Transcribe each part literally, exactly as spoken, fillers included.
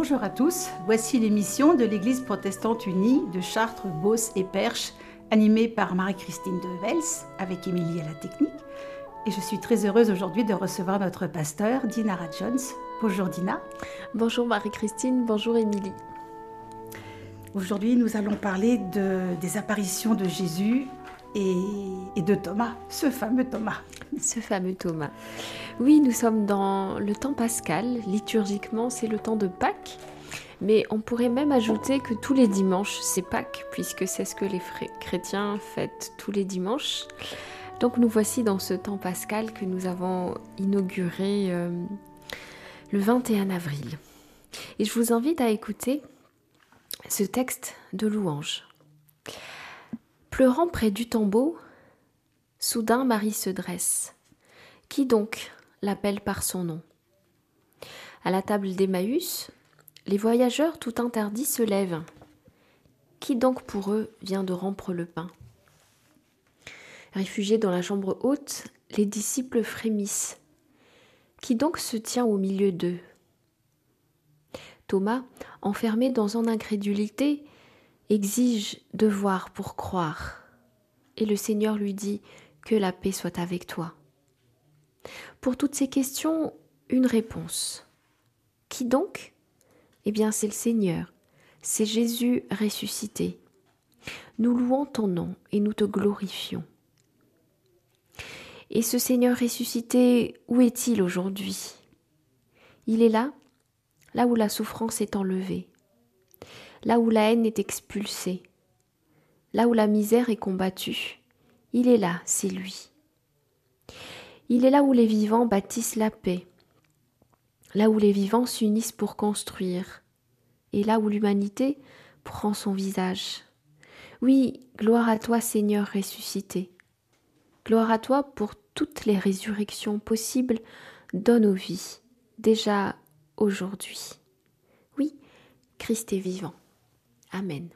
Bonjour à tous, voici l'émission de l'Église protestante unie de Chartres, Beauce et Perche, animée par Marie-Christine de Vels, avec Émilie à la technique. Et je suis très heureuse aujourd'hui de recevoir notre pasteur, Dinara Jones. Bonjour Dina. Bonjour Marie-Christine, bonjour Émilie. Aujourd'hui, nous allons parler de, des apparitions de Jésus et, et de Thomas, ce fameux Thomas. Ce fameux Thomas. Oui, nous sommes dans le temps pascal. Liturgiquement, c'est le temps de Pâques. Mais on pourrait même ajouter que tous les dimanches, c'est Pâques, puisque c'est ce que les chrétiens fêtent tous les dimanches. Donc nous voici dans ce temps pascal que nous avons inauguré euh, le vingt et un avril. Et je vous invite à écouter ce texte de louange. Pleurant près du tombeau, soudain Marie se dresse. Qui donc l'appelle par son nom ? À la table d'Emmaüs, les voyageurs tout interdits se lèvent. Qui donc pour eux vient de rompre le pain ? Réfugiés dans la chambre haute, les disciples frémissent. Qui donc se tient au milieu d'eux ? Thomas, enfermé dans son incrédulité, exige de voir pour croire. Et le Seigneur lui dit « Que la paix soit avec toi ». Pour toutes ces questions, une réponse. Qui donc ? Eh bien, c'est le Seigneur, c'est Jésus ressuscité. Nous louons ton nom et nous te glorifions. Et ce Seigneur ressuscité, où est-il aujourd'hui ? Il est là, là où la souffrance est enlevée, là où la haine est expulsée, là où la misère est combattue. Il est là, c'est lui. Il est là où les vivants bâtissent la paix, là où les vivants s'unissent pour construire, et là où l'humanité prend son visage. Oui, gloire à toi Seigneur ressuscité. Gloire à toi pour toutes les résurrections possibles dans nos vies, déjà aujourd'hui. Oui, Christ est vivant. Amen.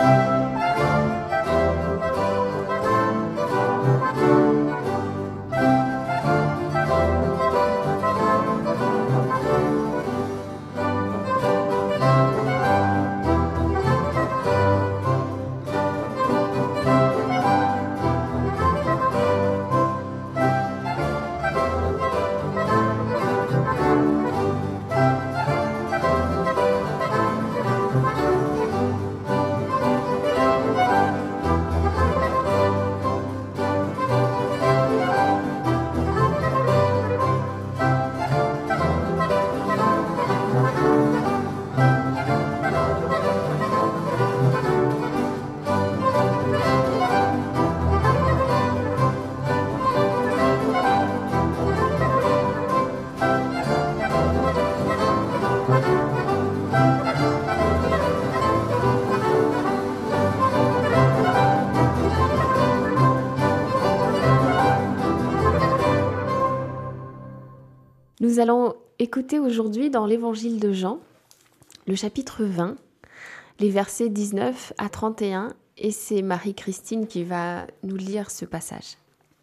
Nous allons écouter aujourd'hui dans l'évangile de Jean, le chapitre vingt, les versets dix-neuf à trente et un, et c'est Marie-Christine qui va nous lire ce passage.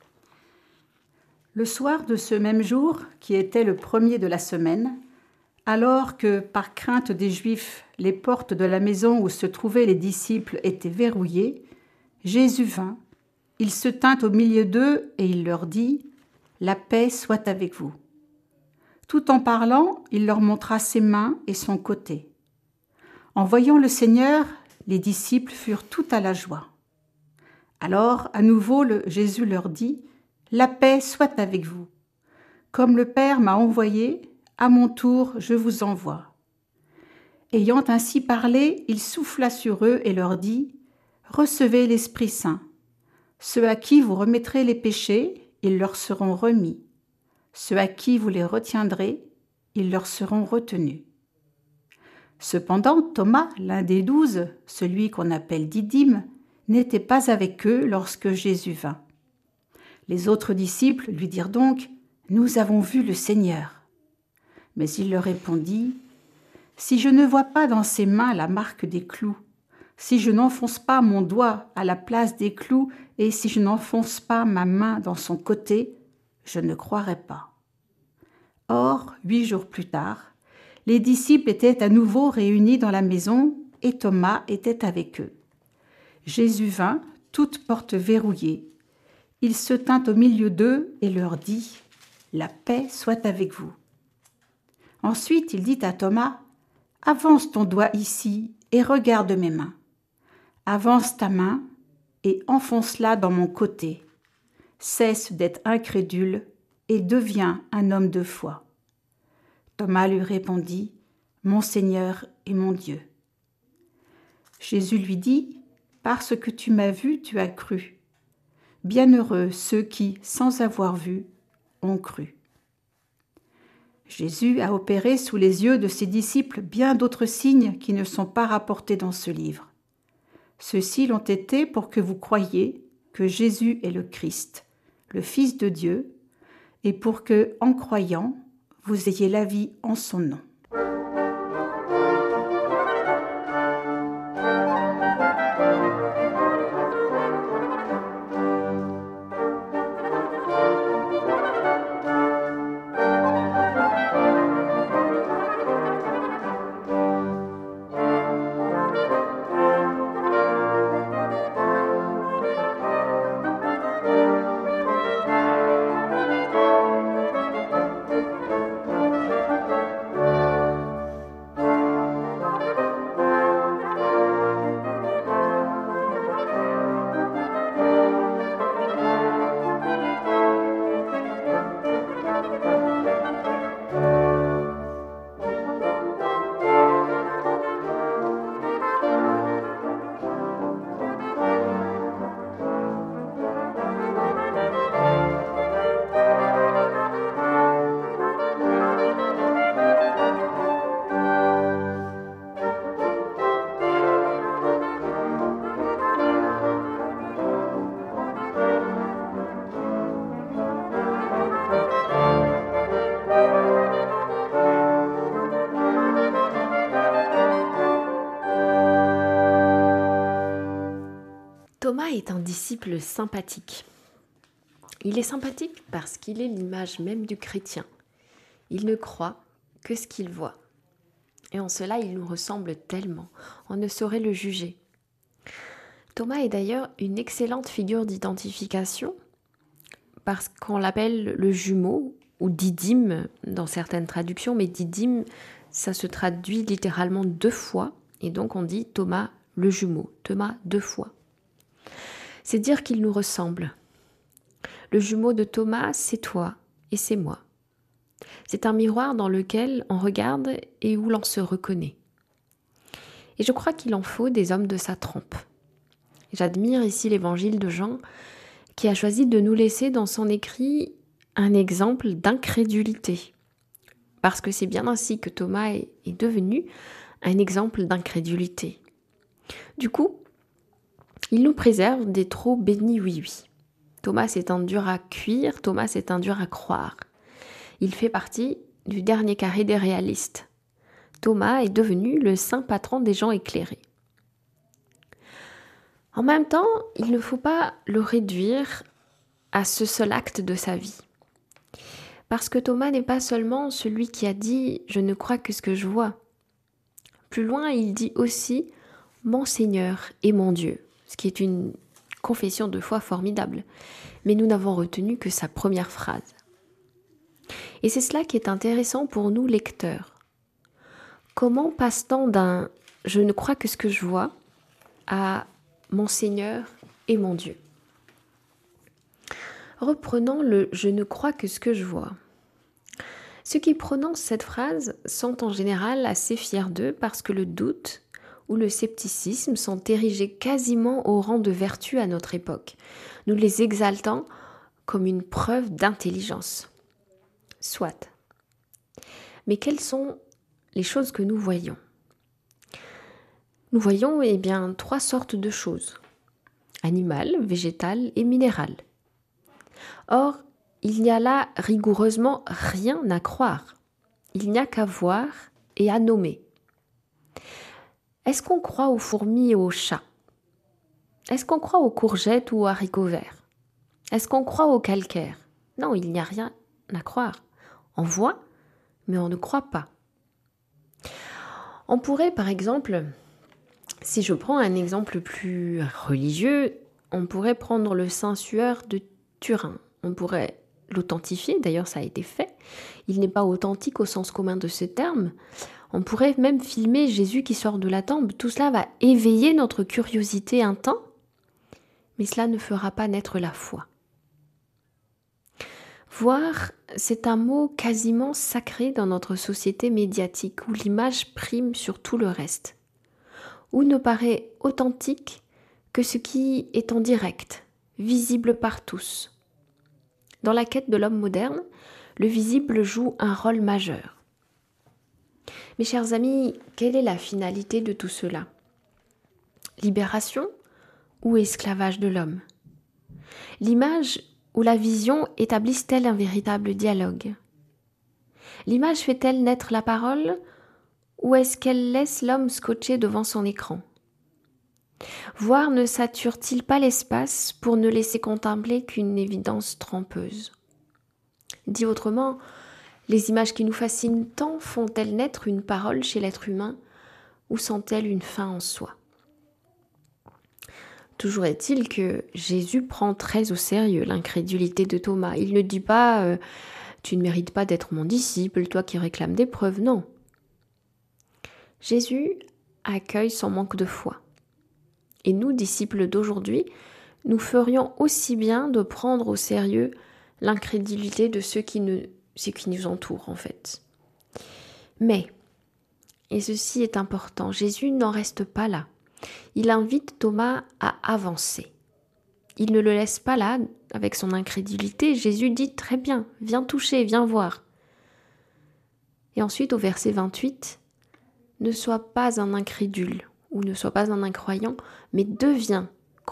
Le soir de ce même jour, qui était le premier de la semaine, alors que, par crainte des Juifs, les portes de la maison où se trouvaient les disciples étaient verrouillées, Jésus vint, il se tint au milieu d'eux et il leur dit « La paix soit avec vous ». Tout en parlant, il leur montra ses mains et son côté. En voyant le Seigneur, les disciples furent tout à la joie. Alors, à nouveau, le, Jésus leur dit « La paix soit avec vous. Comme le Père m'a envoyé, à mon tour, je vous envoie. » Ayant ainsi parlé, il souffla sur eux et leur dit « Recevez l'Esprit Saint. Ceux à qui vous remettrez les péchés, ils leur seront remis. Ceux à qui vous les retiendrez, ils leur seront retenus. » Cependant, Thomas, l'un des douze, celui qu'on appelle Didyme, n'était pas avec eux lorsque Jésus vint. Les autres disciples lui dirent donc « Nous avons vu le Seigneur. » Mais il leur répondit « Si je ne vois pas dans ses mains la marque des clous, si je n'enfonce pas mon doigt à la place des clous et si je n'enfonce pas ma main dans son côté, je ne croirai pas. » Or, huit jours plus tard, Les disciples étaient à nouveau réunis dans la maison et Thomas était avec eux. Jésus vint, toute porte verrouillée. Il se tint au milieu d'eux et leur dit « La paix soit avec vous ». Ensuite, il dit à Thomas « Avance ton doigt ici et regarde mes mains. Avance ta main et enfonce-la dans mon côté. Cesse d'être incrédule et deviens un homme de foi. » Thomas lui répondit « Mon Seigneur et mon Dieu. » Jésus lui dit « Parce que tu m'as vu, tu as cru. Bienheureux ceux qui, sans avoir vu, ont cru. » Jésus a opéré sous les yeux de ses disciples bien d'autres signes qui ne sont pas rapportés dans ce livre. Ceux-ci l'ont été pour que vous croyiez que Jésus est le Christ, le Fils de Dieu, et pour que, en croyant, vous ayez la vie en son nom. Thomas est un disciple sympathique. Il est sympathique parce qu'il est l'image même du chrétien. Il ne croit que ce qu'il voit. Et en cela, il nous ressemble tellement. On ne saurait le juger. Thomas est d'ailleurs une excellente figure d'identification parce qu'on l'appelle le jumeau ou didyme dans certaines traductions, mais didyme, ça se traduit littéralement deux fois et donc on dit Thomas le jumeau, Thomas deux fois. C'est dire qu'il nous ressemble. Le jumeau de Thomas, c'est toi et c'est moi. C'est un miroir dans lequel on regarde et où l'on se reconnaît. Et je crois qu'il en faut des hommes de sa trempe. J'admire ici l'évangile de Jean qui a choisi de nous laisser dans son écrit un exemple d'incrédulité. Parce que c'est bien ainsi que Thomas est devenu un exemple d'incrédulité. Du coup, il nous préserve des trop bénis oui-oui. Thomas, c'est un dur à cuire, Thomas, c'est un dur à croire. Il fait partie du dernier carré des réalistes. Thomas est devenu le saint patron des gens éclairés. En même temps, il ne faut pas le réduire à ce seul acte de sa vie. Parce que Thomas n'est pas seulement celui qui a dit « je ne crois que ce que je vois ». Plus loin, il dit aussi « mon Seigneur et mon Dieu », ce qui est une confession de foi formidable. Mais nous n'avons retenu que sa première phrase. Et c'est cela qui est intéressant pour nous lecteurs. Comment passe-t-on d'un « je ne crois que ce que je vois » à « mon Seigneur et mon Dieu ». Reprenons le « je ne crois que ce que je vois ». Ceux qui prononcent cette phrase sont en général assez fiers d'eux parce que le doute ou le scepticisme sont érigés quasiment au rang de vertu à notre époque, nous les exaltant comme une preuve d'intelligence. Soit. Mais quelles sont les choses que nous voyons ? Nous voyons eh bien trois sortes de choses, animales, végétales et minérales. Or, il n'y a là rigoureusement rien à croire. Il n'y a qu'à voir et à nommer. Est-ce qu'on croit aux fourmis et aux chats ? Est-ce qu'on croit aux courgettes ou aux haricots verts ? Est-ce qu'on croit au calcaire ? Non, il n'y a rien à croire. On voit, mais on ne croit pas. On pourrait, par exemple, si je prends un exemple plus religieux, on pourrait prendre le Saint Suaire de Turin. On pourrait l'authentifier, d'ailleurs ça a été fait. Il n'est pas authentique au sens commun de ce terme. On pourrait même filmer Jésus qui sort de la tombe. Tout cela va éveiller notre curiosité un temps, mais cela ne fera pas naître la foi. Voir, c'est un mot quasiment sacré dans notre société médiatique où l'image prime sur tout le reste, où ne paraît authentique que ce qui est en direct, visible par tous. Dans la quête de l'homme moderne, le visible joue un rôle majeur. Mes chers amis, quelle est la finalité de tout cela ? Libération ou esclavage de l'homme ? L'image ou la vision établissent-elles un véritable dialogue ? L'image fait-elle naître la parole ou est-ce qu'elle laisse l'homme scotché devant son écran ? Voir ne sature-t-il pas l'espace pour ne laisser contempler qu'une évidence trompeuse ? Dit autrement, les images qui nous fascinent tant font-elles naître une parole chez l'être humain ou sont-elles une fin en soi ? Toujours est-il que Jésus prend très au sérieux l'incrédulité de Thomas. Il ne dit pas euh, « tu ne mérites pas d'être mon disciple, toi qui réclames des preuves », non. Jésus accueille son manque de foi. Et nous, disciples d'aujourd'hui, nous ferions aussi bien de prendre au sérieux l'incrédulité de ceux qui, ne, ceux qui nous entourent en fait. Mais, et ceci est important, Jésus n'en reste pas là. Il invite Thomas à avancer. Il ne le laisse pas là, avec son incrédulité. Jésus dit « Très bien, viens toucher, viens voir ». Et ensuite, au verset vingt-huit, « Ne sois pas un incrédule ou ne sois pas un incroyant, mais deviens croyant ».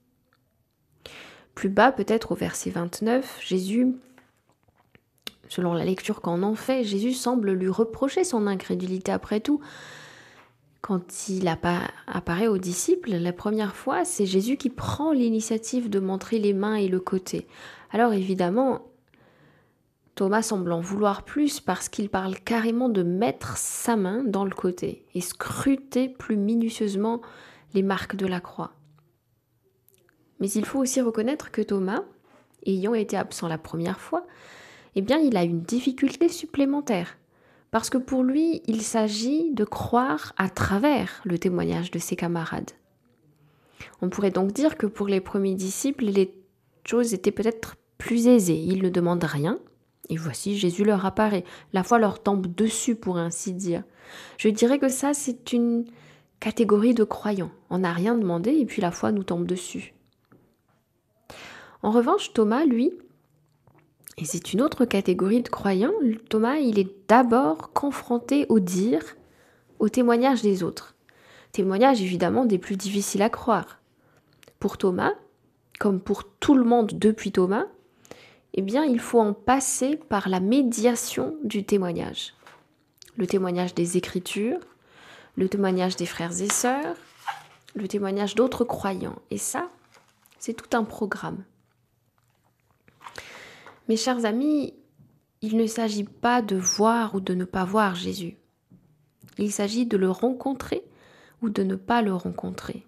Plus bas, peut-être au verset vingt-neuf, Jésus, selon la lecture qu'on en fait, Jésus semble lui reprocher son incrédulité après tout. Quand il apparaît aux disciples, la première fois, c'est Jésus qui prend l'initiative de montrer les mains et le côté. Alors évidemment, Thomas semble en vouloir plus parce qu'il parle carrément de mettre sa main dans le côté et scruter plus minutieusement les marques de la croix. Mais il faut aussi reconnaître que Thomas, ayant été absent la première fois, eh bien, il a une difficulté supplémentaire. Parce que pour lui, il s'agit de croire à travers le témoignage de ses camarades. On pourrait donc dire que pour les premiers disciples, les choses étaient peut-être plus aisées. Ils ne demandent rien, et voici Jésus leur apparaît. La foi leur tombe dessus, pour ainsi dire. Je dirais que ça, c'est une catégorie de croyants. On n'a rien demandé, et puis la foi nous tombe dessus. En revanche, Thomas, lui, et c'est une autre catégorie de croyants, Thomas, il est d'abord confronté au dire, au témoignage des autres. Témoignage évidemment des plus difficiles à croire. Pour Thomas, comme pour tout le monde depuis Thomas, eh bien, il faut en passer par la médiation du témoignage. Le témoignage des Écritures, le témoignage des frères et sœurs, le témoignage d'autres croyants. Et ça, c'est tout un programme. Mes chers amis, il ne s'agit pas de voir ou de ne pas voir Jésus. Il s'agit de le rencontrer ou de ne pas le rencontrer.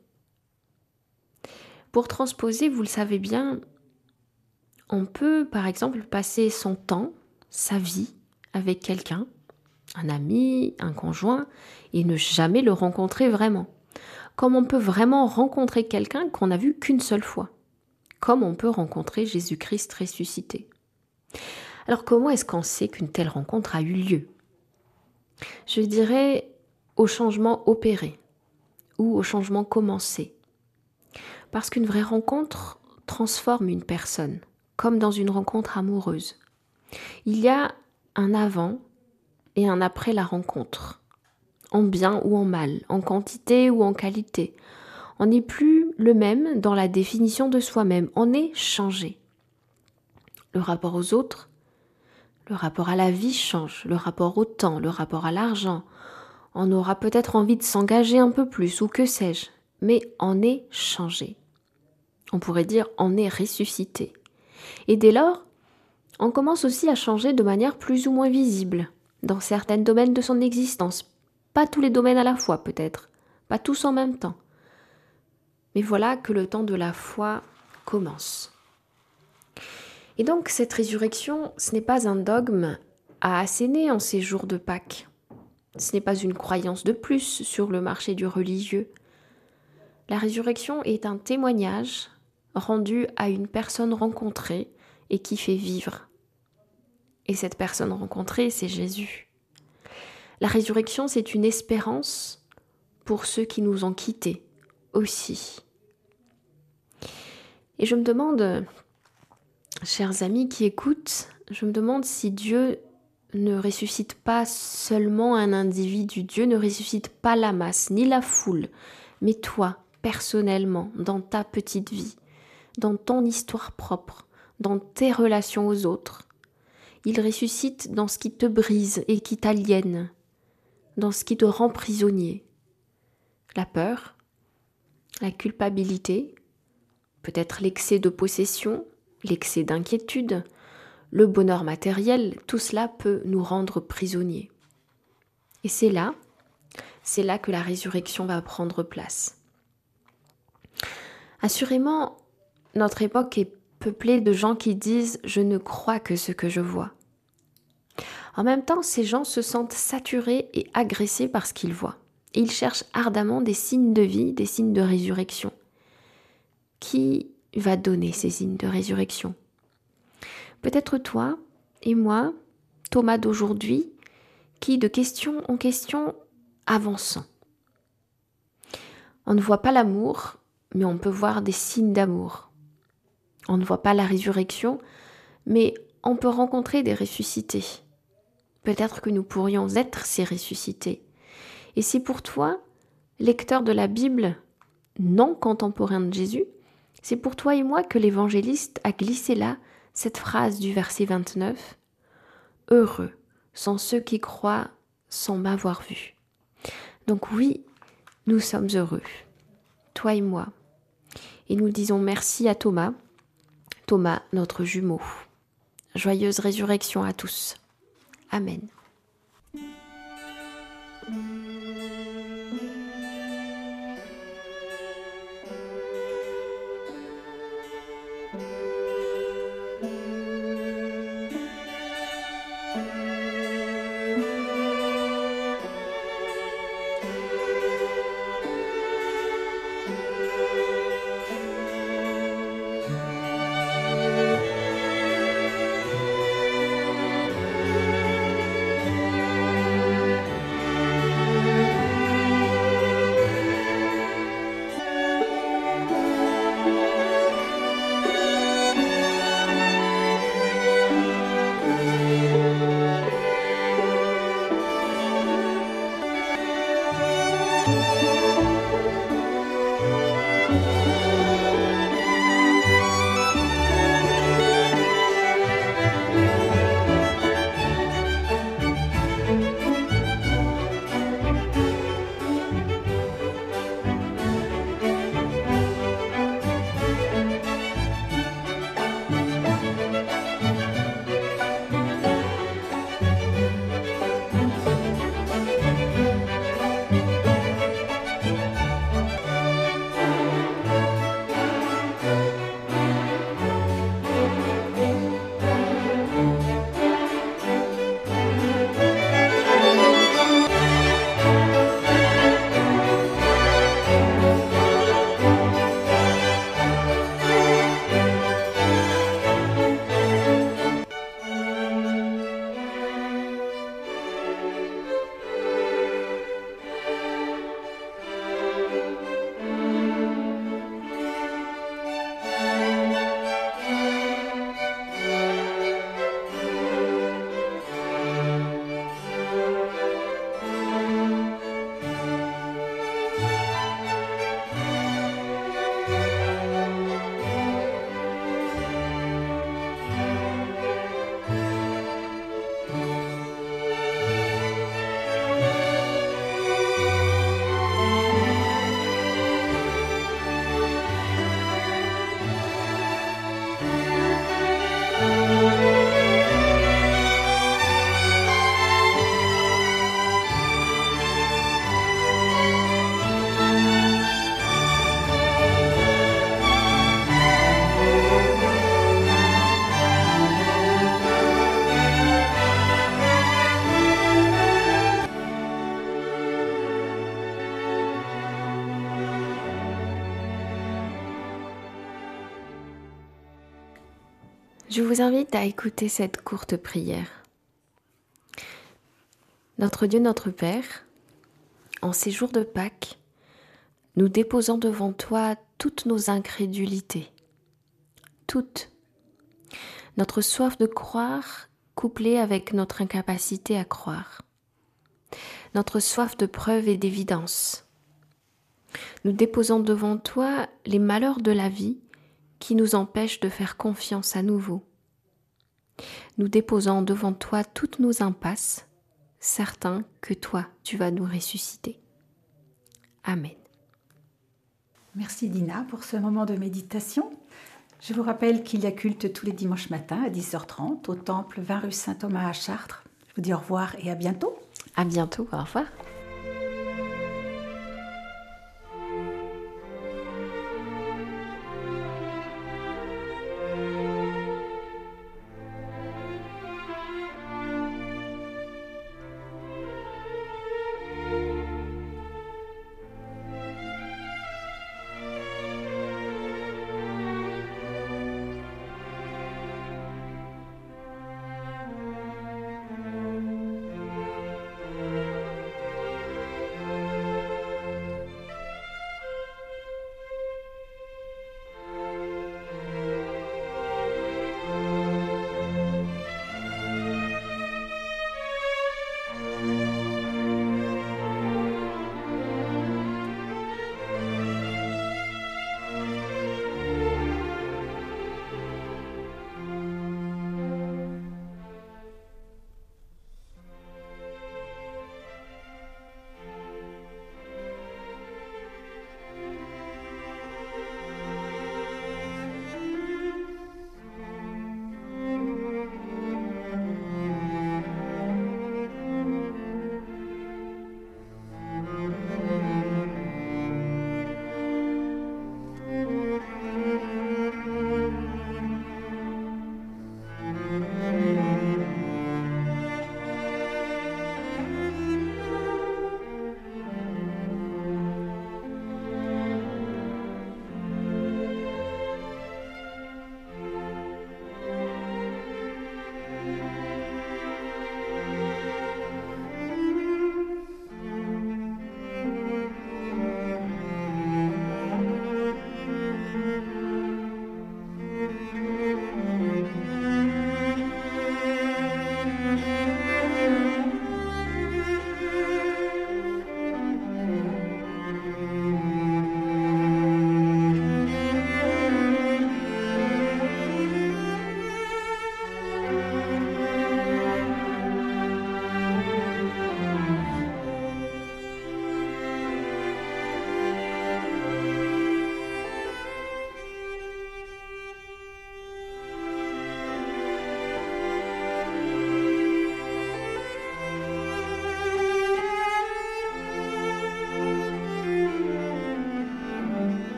Pour transposer, vous le savez bien, on peut par exemple passer son temps, sa vie avec quelqu'un, un ami, un conjoint, et ne jamais le rencontrer vraiment. Comme on peut vraiment rencontrer quelqu'un qu'on n'a vu qu'une seule fois. Comme on peut rencontrer Jésus-Christ ressuscité. Alors comment est-ce qu'on sait qu'une telle rencontre a eu lieu ? Je dirais au changement opéré ou au changement commencé. Parce qu'une vraie rencontre transforme une personne, comme dans une rencontre amoureuse. Il y a un avant et un après la rencontre, en bien ou en mal, en quantité ou en qualité. On n'est plus le même dans la définition de soi-même, on est changé. Le rapport aux autres, le rapport à la vie change, le rapport au temps, le rapport à l'argent. On aura peut-être envie de s'engager un peu plus, ou que sais-je, mais on est changé. On pourrait dire on est ressuscité. Et dès lors, on commence aussi à changer de manière plus ou moins visible, dans certains domaines de son existence. Pas tous les domaines à la fois peut-être, pas tous en même temps. Mais voilà que le temps de la foi commence. Et donc cette résurrection, ce n'est pas un dogme à asséner en ces jours de Pâques. Ce n'est pas une croyance de plus sur le marché du religieux. La résurrection est un témoignage rendu à une personne rencontrée et qui fait vivre. Et cette personne rencontrée, c'est Jésus. La résurrection, c'est une espérance pour ceux qui nous ont quittés aussi. Et je me demande, chers amis qui écoutent, je me demande si Dieu ne ressuscite pas seulement un individu, Dieu ne ressuscite pas la masse, ni la foule, mais toi, personnellement, dans ta petite vie, dans ton histoire propre, dans tes relations aux autres. Il ressuscite dans ce qui te brise et qui t'aliène, dans ce qui te rend prisonnier. La peur, la culpabilité, peut-être l'excès de possession, l'excès d'inquiétude, le bonheur matériel, tout cela peut nous rendre prisonniers. Et c'est là, c'est là que la résurrection va prendre place. Assurément, notre époque est peuplée de gens qui disent « je ne crois que ce que je vois ». En même temps, ces gens se sentent saturés et agressés par ce qu'ils voient. Et ils cherchent ardemment des signes de vie, des signes de résurrection. Qui va donner ces signes de résurrection ? Peut-être toi et moi, Thomas d'aujourd'hui, qui de question en question avançons. On ne voit pas l'amour, mais on peut voir des signes d'amour. On ne voit pas la résurrection, mais on peut rencontrer des ressuscités. Peut-être que nous pourrions être ces ressuscités. Et c'est pour toi, lecteur de la Bible, non contemporain de Jésus, c'est pour toi et moi que l'évangéliste a glissé là cette phrase du verset vingt-neuf. « Heureux sont ceux qui croient sans m'avoir vu. » Donc oui, nous sommes heureux, toi et moi. Et nous disons merci à Thomas, Thomas notre jumeau. Joyeuse résurrection à tous. Amen. Je vous invite à écouter cette courte prière. Notre Dieu, notre Père, en ces jours de Pâques, nous déposons devant toi toutes nos incrédulités, toutes. Notre soif de croire couplée avec notre incapacité à croire. Notre soif de preuve et d'évidence. Nous déposons devant toi les malheurs de la vie qui nous empêchent de faire confiance à nouveau. Nous déposons devant toi toutes nos impasses, certains que toi, tu vas nous ressusciter. Amen. Merci Dina pour ce moment de méditation. Je vous rappelle qu'il y a culte tous les dimanches matins à dix heures trente au temple vingt rue Saint-Thomas à Chartres. Je vous dis au revoir et à bientôt. À bientôt, au revoir.